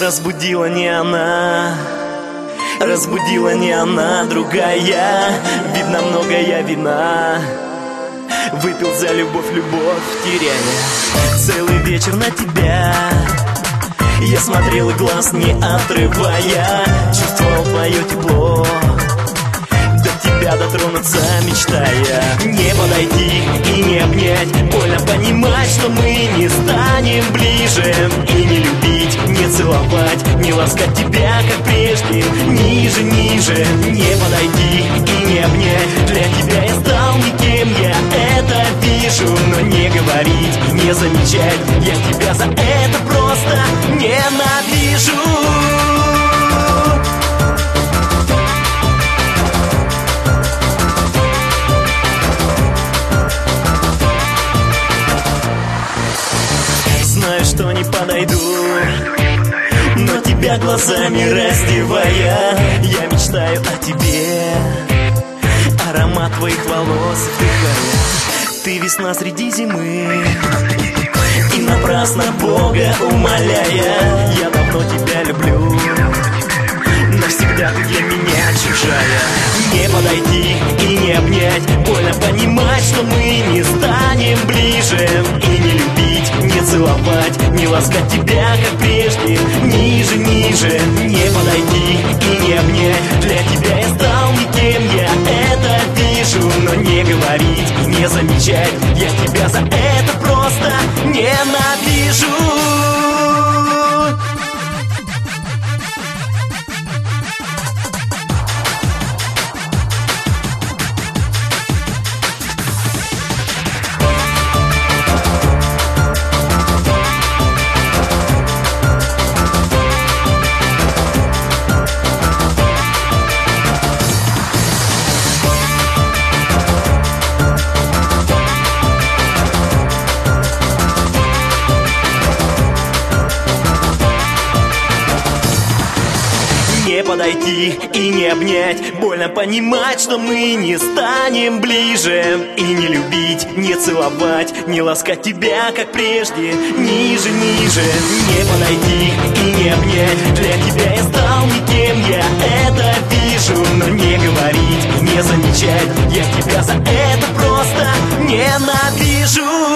Разбудила не она, разбудила не она, другая. Видно, многое вина. Выпил за любовь, любовь теряя. Целый вечер на тебя я смотрел и глаз не отрывая. Чувствовал твое тепло, до тебя дотронуться мечтая. Не подойти и не обнять, больно понимать, что мы не станем ближе. И не любить, не целовать, не ласкать тебя, как прежде. Ниже, ниже, не подойти и не обнять. Для тебя я стал никем, я это вижу. Но не говорить, не замечать, я тебя за это просто ненавижу. Знаю, что не подойду, но тебя глазами раздевая, я мечтаю о тебе, аромат твоих волос вдыхая. Ты весна среди зимы, и напрасно Бога умоляя. Я давно тебя люблю, навсегда ты для меня чужая. Не подойти и не обнять, больно понимать, что мы не станем ближе. И не любить, не целовать, не ласкать тебя, как прежде. Ниже, ниже, не подойти и не обнять. Для тебя я стал никем, я это вижу. Но не говорить, не замечать, я тебя за это просто ненавижу. Не подойти и не обнять, больно понимать, что мы не станем ближе. И не любить, не целовать, не ласкать тебя, как прежде. Ниже, ниже, не подойти и не обнять. Для тебя я стал никем, я это вижу. Но не говорить, не замечать, я тебя за это просто ненавижу.